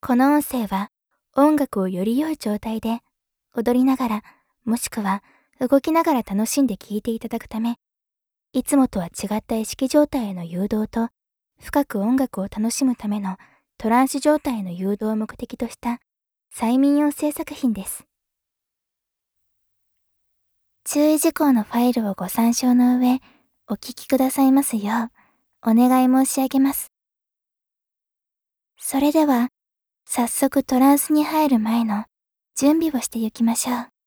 この音声は音楽をより良い状態で踊りながらもしくは動きながら楽しんで聴いていただくため、いつもとは違った意識状態への誘導と深く音楽を楽しむためのトランス状態への誘導を目的とした催眠音声作品です。注意事項のファイルをご参照の上、お聞きくださいますようお願い申し上げます。それでは、早速トランスに入る前の準備をしてゆきましょう。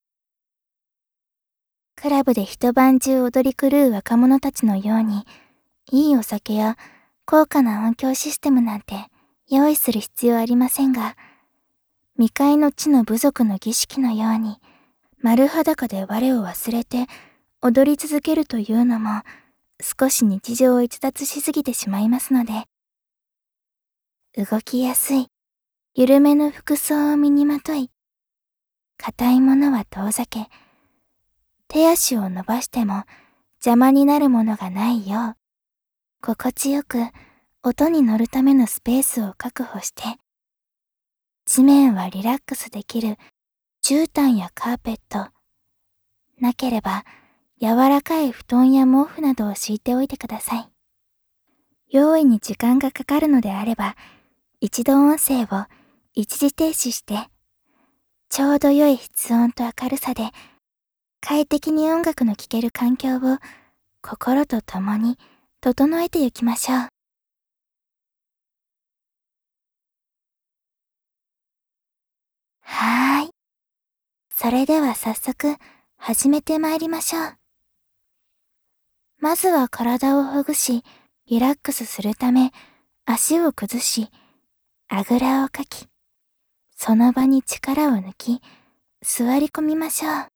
クラブで一晩中踊り狂う若者たちのように、いいお酒や高価な音響システムなんて用意する必要ありませんが、未開の地の部族の儀式のように、丸裸で我を忘れて踊り続けるというのも、少し日常を逸脱しすぎてしまいますので、動きやすい、緩めの服装を身にまとい、硬いものは遠ざけ、手足を伸ばしても邪魔になるものがないよう、心地よく音に乗るためのスペースを確保して、地面はリラックスできる絨毯やカーペット、なければ柔らかい布団や毛布などを敷いておいてください。用意に時間がかかるのであれば、一度音声を一時停止して、ちょうど良い室温と明るさで快適に音楽の聴ける環境を心と共に整えてゆきましょう。はーい。それでは早速始めてまいりましょう。まずは体をほぐし、リラックスするため足を崩し、あぐらをかき、その場に力を抜き、座り込みましょう。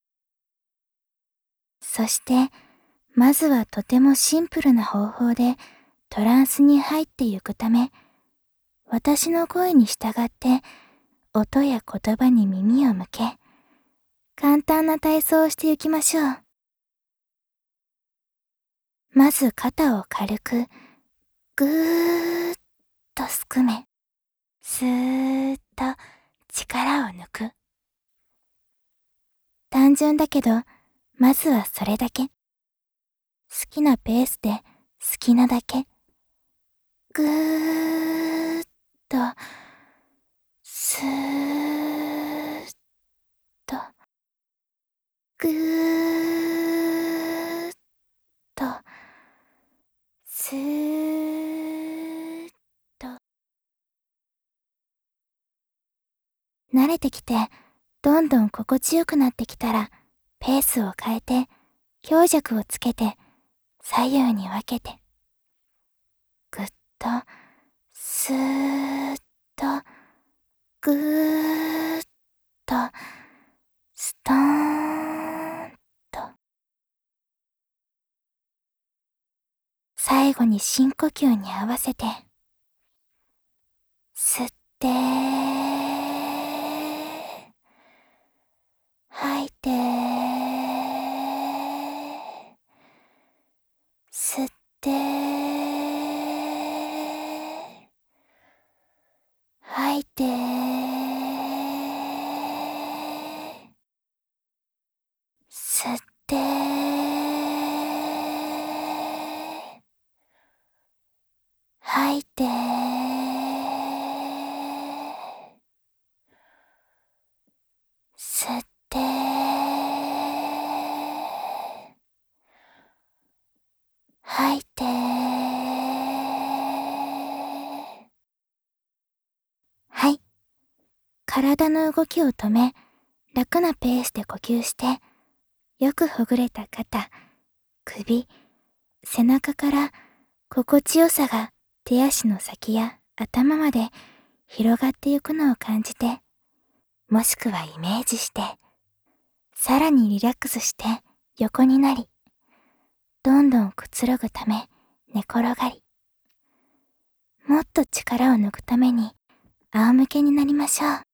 そして、まずはとてもシンプルな方法でトランスに入ってゆくため、私の声に従って音や言葉に耳を向け、簡単な体操をしてゆきましょう。まず肩を軽くぐーっとすくめ、スーッと力を抜く。単純だけど、まずはそれだけ。好きなペースで好きなだけ。ぐーっと、スーッと、ぐーっと、スーッと。慣れてきて、どんどん心地よくなってきたら、ペースを変えて、強弱をつけて、左右に分けて、ぐっと、スーッと、ぐーっと、ストーンと。最後に深呼吸に合わせて、吸って、吐いて、吸って、吐いて、吸って、吐いて、吸って、吐いて、はい。体の動きを止め、楽なペースで呼吸して、よくほぐれた肩、首、背中から心地よさが手足の先や頭まで広がってゆくのを感じて、もしくはイメージして、さらにリラックスして横になり、どんどんくつろぐため寝転がり、もっと力を抜くために仰向けになりましょう。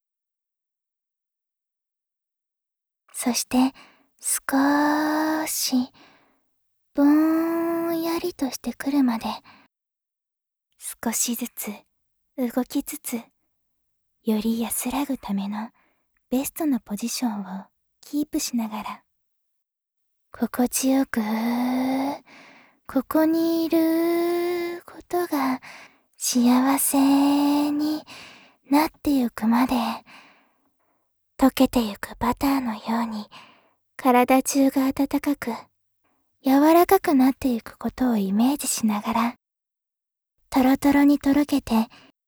そして少しぼんやりとしてくるまで少しずつ動きつつ、より安らぐためのベストなポジションをキープしながら、心地よく、ここにいることが幸せになってゆくまで、溶けてゆくバターのように体中が温かく、柔らかくなっていくことをイメージしながら、トロトロにとろけて、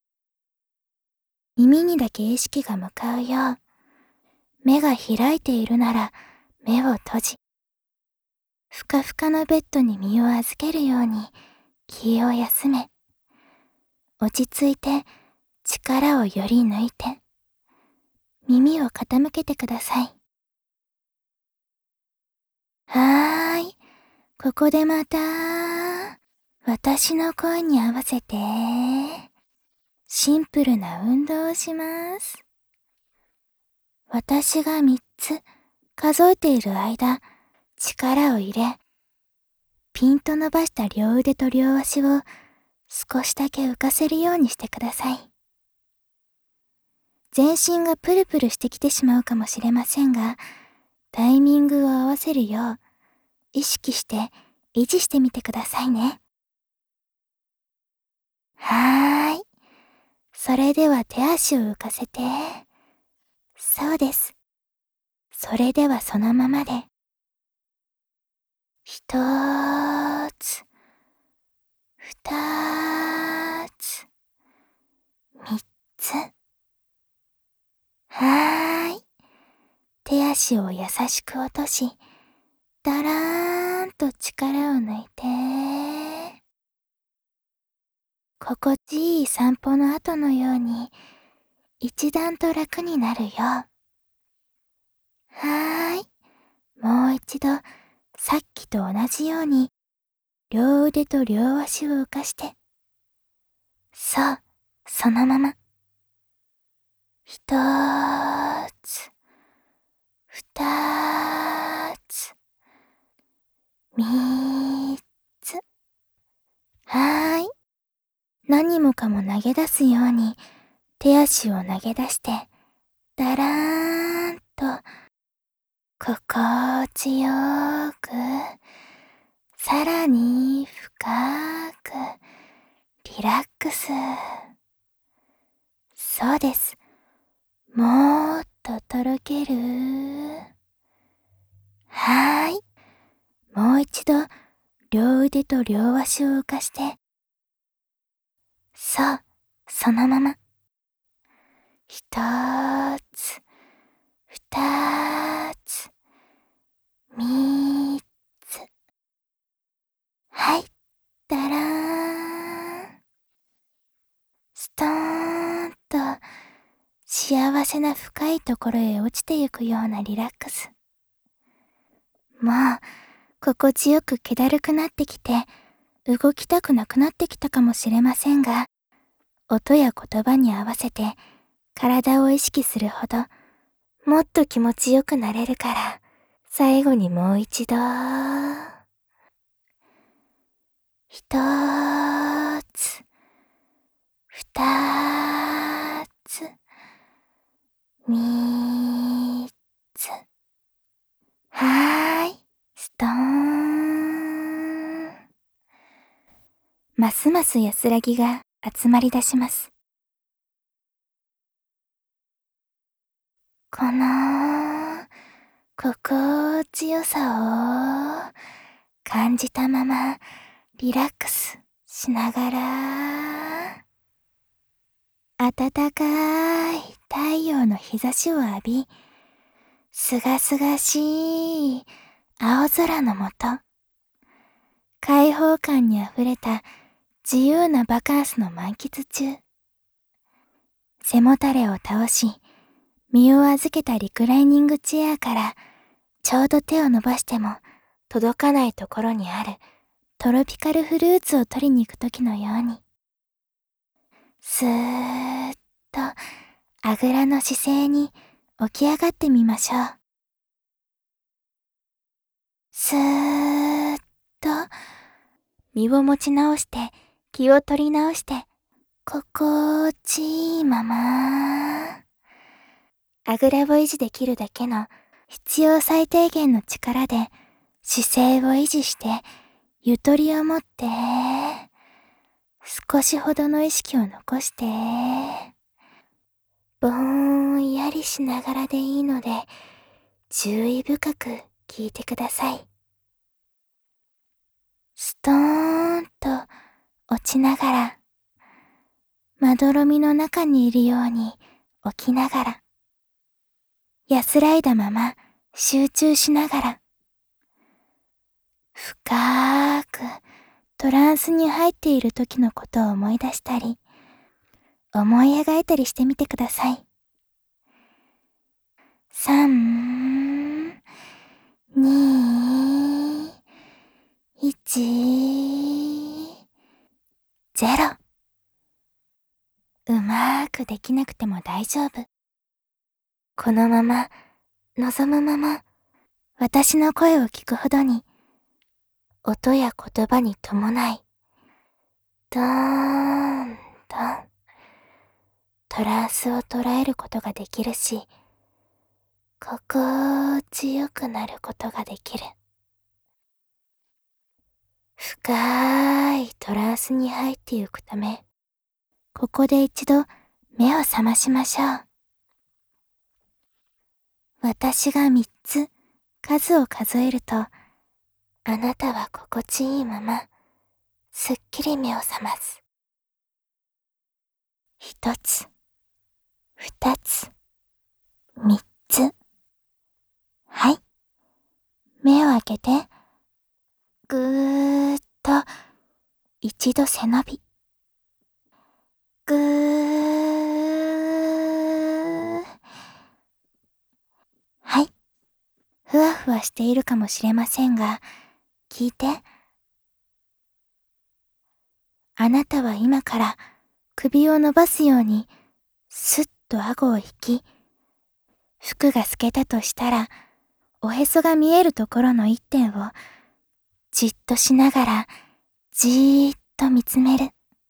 耳にだけ意識が向かうよう、目が開いているなら目を閉じ、ふかふかのベッドに身を預けるように気を休め、落ち着いて力をより抜いて、耳を傾けてください。はーい、ここでまた、私の声に合わせて、シンプルな運動をします。私が3つ数えている間、力を入れ、ピンと伸ばした両腕と両足を少しだけ浮かせるようにしてください。全身がプルプルしてきてしまうかもしれませんが、タイミングを合わせるよう意識して維持してみてくださいね。はーい。それでは手足を浮かせて。そうです。それではそのままで。1つ、2つ、3つ。はーい。手足を優しく落とし、だらーんと力を抜いて。心地いい散歩の後のように、一段と楽になるよ。はーい。もう一度、さっきと同じように、両腕と両足を浮かして。そう、そのまま。1つ、2つ、3つ。はーい。何もかも投げ出すように、手足を投げ出して、だらーんと、心地よく、さらに深く、リラックス。そうです。もっととろける。はーい。もう一度、両腕と両足を浮かして。そう、そのまま。1つ、2つ、3つ。はい、だらーん。ストーンと幸せな深いところへ落ちてゆくようなリラックス。もう、心地よく気だるくなってきて、動きたくなくなってきたかもしれませんが、音や言葉に合わせて体を意識するほど、もっと気持ちよくなれるから、最後にもう一度。1つ、2つ、3つ。はーい、ストーン。ますます安らぎが集まり出します。この心地よさを感じたままリラックスしながら、暖かい太陽の日差しを浴び、すがすがしい青空のもと、開放感にあふれた自由なバカンスの満喫中、背もたれを倒し、身を預けたリクライニングチェアからちょうど手を伸ばしても届かないところにあるトロピカルフルーツを取りに行くときのように、スーッとあぐらの姿勢に起き上がってみましょう。スーッと身を持ち直して気を取り直して、 心地いいまま。あぐらを維持できるだけの必要最低限の力で姿勢を維持してゆとりを持って少しほどの意識を残してぼんやりしながらでいいので注意深く聞いてください。ストーンと落ちながらまどろみの中にいるように起きながら安らいだまま集中しながら深くトランスに入っている時のことを思い出したり思い描いたりしてみてください。3、2、1、0。うまーくできなくても大丈夫。このまま、望むまま、私の声を聞くほどに、音や言葉に伴い、どーん、どん、トランスを捉えることができるし、心地よくなることができる。深いトランスに入ってゆくため、ここで一度目を覚ましましょう。私が3つ数を数えると、あなたは心地いいまま、すっきり目を覚ます。1つ、2つ、3つ。はい。目を開けて、ぐーっと一度背伸び。ぐー。はい。ふわふわしているかもしれませんが、聞いて。あなたは今から首を伸ばすように、すっと顎を引き、服が透けたとしたら、おへそが見えるところの一点を、じっとしながら、じーっと見つめる。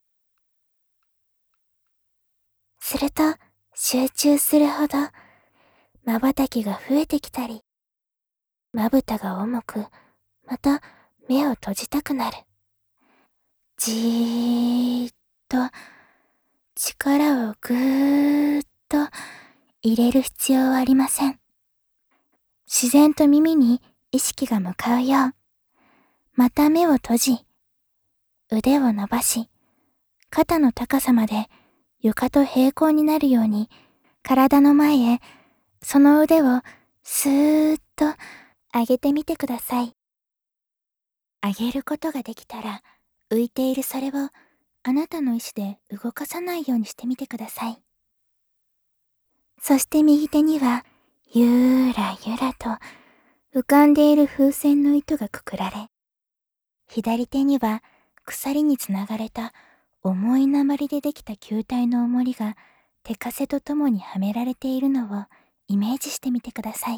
すると、集中するほど、瞬きが増えてきたり、まぶたが重く、また目を閉じたくなる。じーっと、力をぐーっと入れる必要はありません。自然と耳に意識が向かうよう、また目を閉じ、腕を伸ばし、肩の高さまで床と平行になるように、体の前へ、その腕をスーッと上げてみてください。上げることができたら、浮いているそれをあなたの意志で動かさないようにしてみてください。そして右手には、ゆらゆらと浮かんでいる風船の糸がくくられ、左手には鎖につながれた重い鉛でできた球体の重りが手枷とともにはめられているのをイメージしてみてください。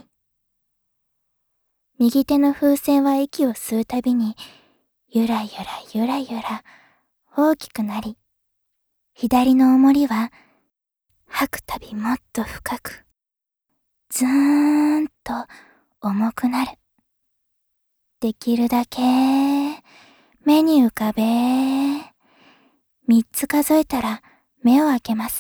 右手の風船は息を吸うたびにゆらゆらゆらゆら大きくなり、左の重りは吐くたびもっと深く、ずーんと重くなる。できるだけ目に浮かべ、3つ数えたら目を開けます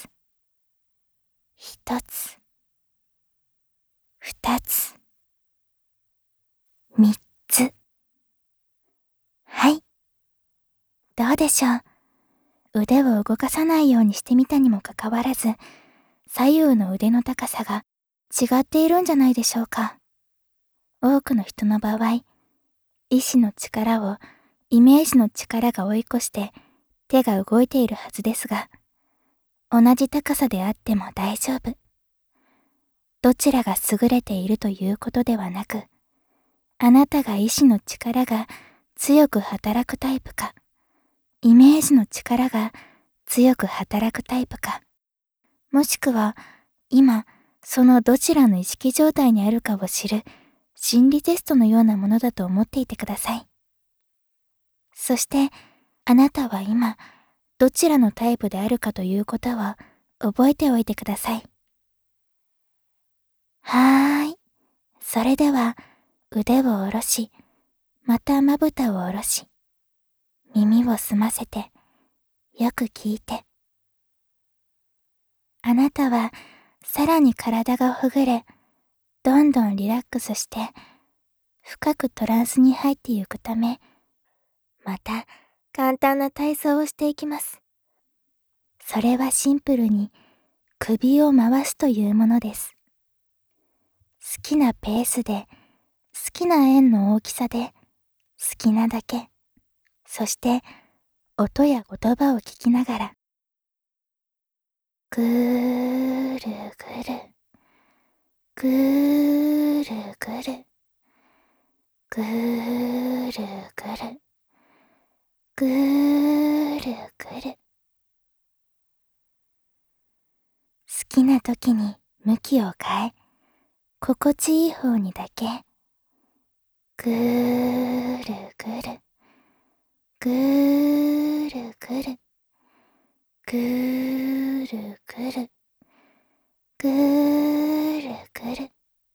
。1つ、2つ、3つ。はい。どうでしょう。腕を動かさないようにしてみたにもかかわらず、左右の腕の高さが違っているんじゃないでしょうか。多くの人の場合、意志の力をイメージの力が追い越して手が動いているはずですが、同じ高さであっても大丈夫。どちらが優れているということではなく、あなたが意志の力が強く働くタイプか、イメージの力が強く働くタイプか、もしくは今そのどちらの意識状態にあるかを知る心理テストのようなものだと思っていてください。そしてあなたは今どちらのタイプであるかということを覚えておいてください。はーい。それでは腕を下ろし、またまぶたを下ろし、耳を澄ませて、よく聞いて。あなたはさらに体がほぐれ、どんどんリラックスして、深くトランスに入っていくため、また簡単な体操をしていきます。それはシンプルに首を回すというものです。好きなペースで、好きな円の大きさで、好きなだけ、そして音や言葉を聞きながら、ぐーるぐる、ぐーるぐる、ぐーるぐる、ぐーるぐる。好きな時に向きを変え、心地いい方にだけ、ぐーるぐる、ぐーるぐる、ぐーるぐる、ぐーるぐる。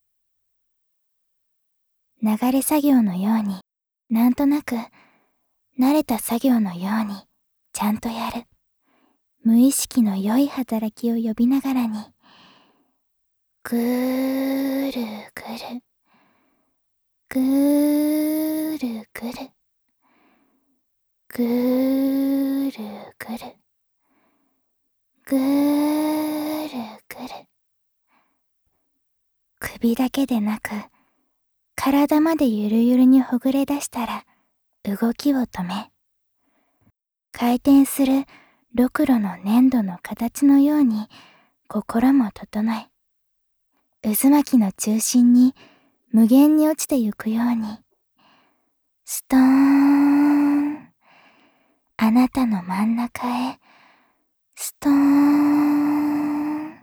流れ作業のように、なんとなく、慣れた作業のように、ちゃんとやる。無意識の良い働きを呼びながらに、ぐーるぐる、ぐーるぐる、ぐーるぐる、ぐーるぐる。首だけでなく、体までゆるゆるにほぐれ出したら、動きを止め、回転するろくろの粘土の形のように心も整え、渦巻きの中心に無限に落ちてゆくように、ストーン、あなたの真ん中へ、ストーン、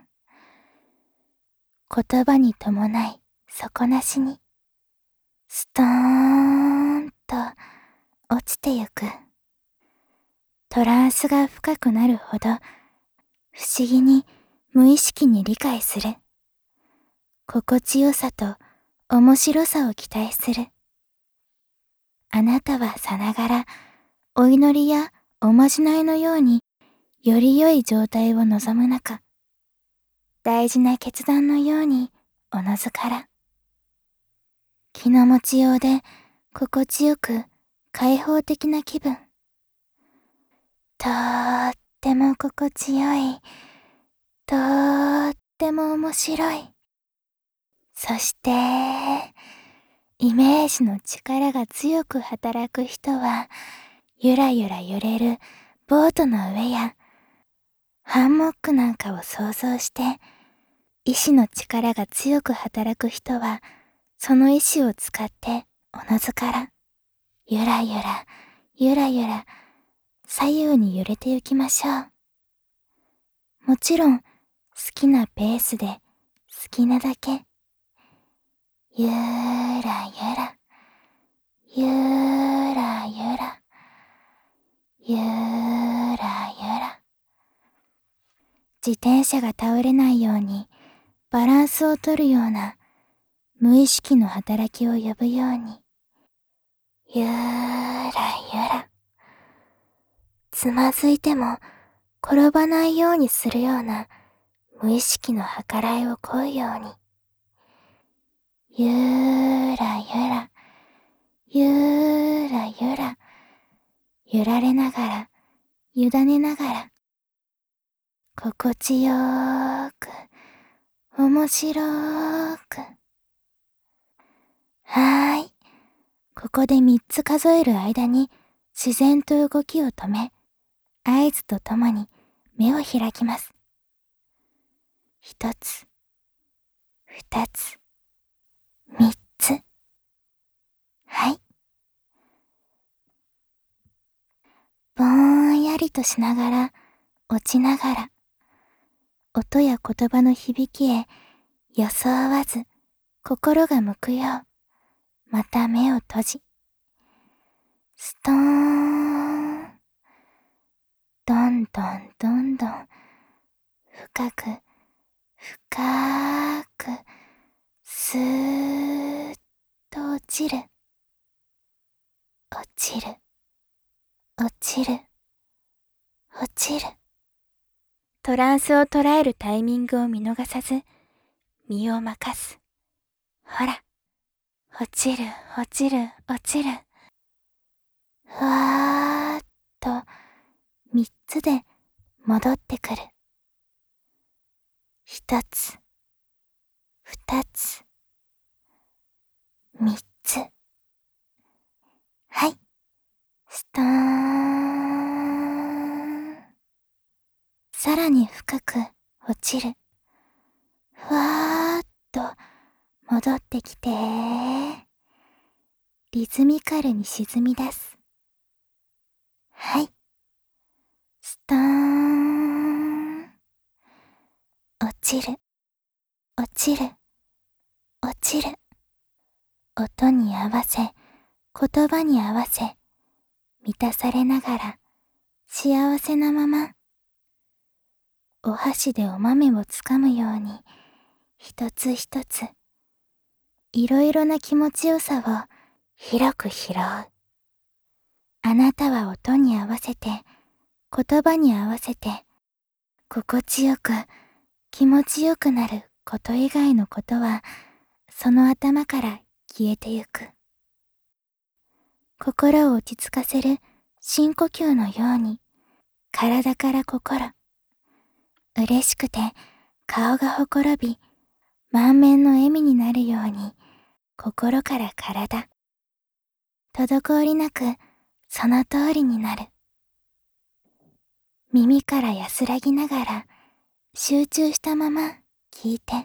言葉に伴い底なしに、ストーンと落ちてゆく。トランスが深くなるほど、不思議に無意識に理解する。心地よさと面白さを期待する。あなたはさながら、お祈りやおまじないのように、より良い状態を望む中、大事な決断のように、おのずから。気の持ちようで、心地よく、開放的な気分。とーっても心地よい、とーっても面白い。そして、イメージの力が強く働く人は、ゆらゆら揺れるボートの上や、ハンモックなんかを想像して、意志の力が強く働く人は、その意志を使って、おのずから、ゆらゆら、ゆらゆら、左右に揺れてゆきましょう。もちろん、好きなペースで、好きなだけ、ゆらゆら、ゆらゆら、ゆらゆら。自転車が倒れないようにバランスをとるような無意識の働きを呼ぶように、ゆらゆら。つまずいても転ばないようにするような無意識の計らいをこうように、ゆらゆら、ゆらゆら、揺られながら、委ねながら、心地よーく、面白ーく。はーい。ここで3つ数える間に自然と動きを止め、合図とともに目を開きます。1つ、2つ、3つ。はい。ぼんやりとしながら、落ちながら、音や言葉の響きへ装わず心が向くよう、また目を閉じ、ストーン、どんんどんどんどん深く深くスーッと落ちる落ちる落ちる落ちる。トランスを捉えるタイミングを見逃さず身を任す。ほら、落ちる落ちる落ちる。ふわーっと三つで戻ってくる。一つ、二つ、三つ。はい、ストーン。さらに深く落ちる。ふわーっと戻ってきて、リズミカルに沈み出す。はい、ストーン。落ちる、落ちる、落ちる。音に合わせ、言葉に合わせ、満たされながら、幸せなまま。お箸でお豆をつかむように、一つ一つ、いろいろな気持ちよさを広く拾う。あなたは音に合わせて、言葉に合わせて、心地よく、気持ちよくなること以外のことは、その頭から消えてゆく。心を落ち着かせる深呼吸のように、体から心。嬉しくて顔がほころび、満面の笑みになるように、心から体。滞りなくその通りになる。耳から安らぎながら、集中したまま聞いて。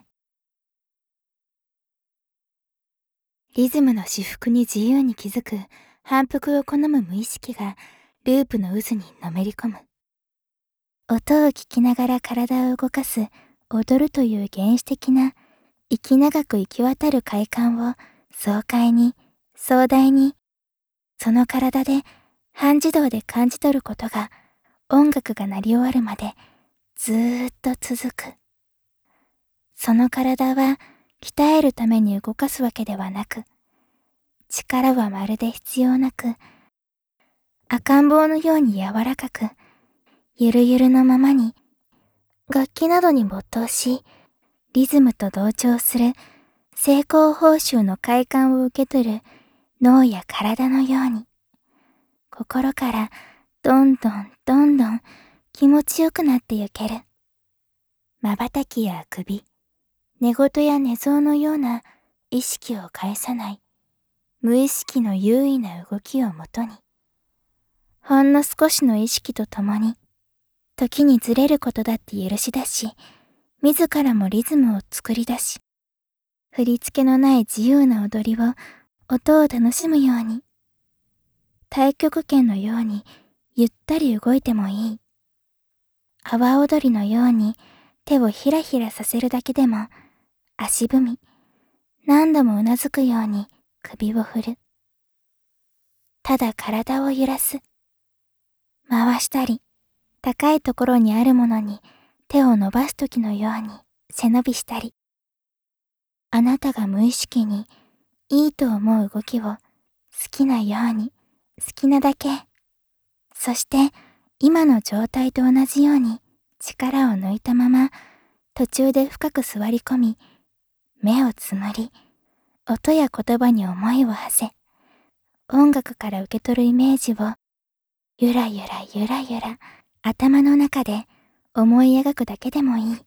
リズムの至福に自由に気づく反復を好む無意識がループの渦にのめり込む。音を聞きながら体を動かす踊るという原始的な息長く行き渡る快感を爽快に壮大にその体で半自動で感じ取ることが音楽が鳴り終わるまでずーっと続く。その体は鍛えるために動かすわけではなく、力はまるで必要なく、赤ん坊のように柔らかく、ゆるゆるのままに、楽器などに没頭し、リズムと同調する成功報酬の快感を受け取る脳や体のように、心からどんどんどんどん気持ちよくなってゆける。瞬きや首、寝言や寝相のような意識を介さない、無意識の優位な動きをもとに、ほんの少しの意識とともに、時にずれることだって許し出し、自らもリズムを作り出し、振り付けのない自由な踊りを音を楽しむように、太極拳のようにゆったり動いてもいい。阿波踊りのように手をひらひらさせるだけでも、足踏み、何度もうなずくように首を振る。ただ体を揺らす。回したり、高いところにあるものに手を伸ばすときのように背伸びしたり。あなたが無意識にいいと思う動きを好きなように、好きなだけ。そして今の状態と同じように力を抜いたまま途中で深く座り込み、目をつむり、音や言葉に思いを馳せ、音楽から受け取るイメージをゆらゆらゆらゆら頭の中で思い描くだけでもいい。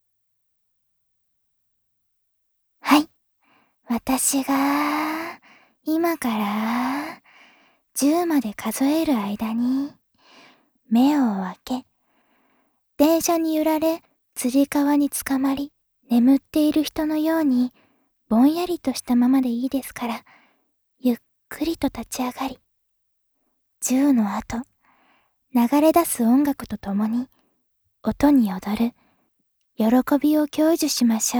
はい。私が今から10まで数える間に目を開け、電車に揺られつり革につかまり眠っている人のようにぼんやりとしたままでいいですから、ゆっくりと立ち上がり、10の後、流れ出す音楽とともに音に踊る喜びを享受しましょ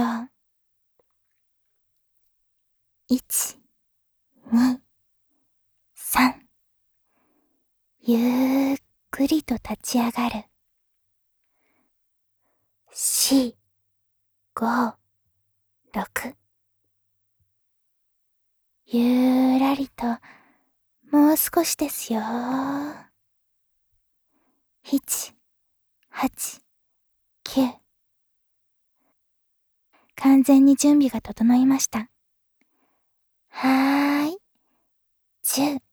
う。1、2、3。ゆっくりと立ち上がる。 4、5、6。ゆらりと、もう少しですよ。7、8、9。完全に準備が整いました。はーい。10、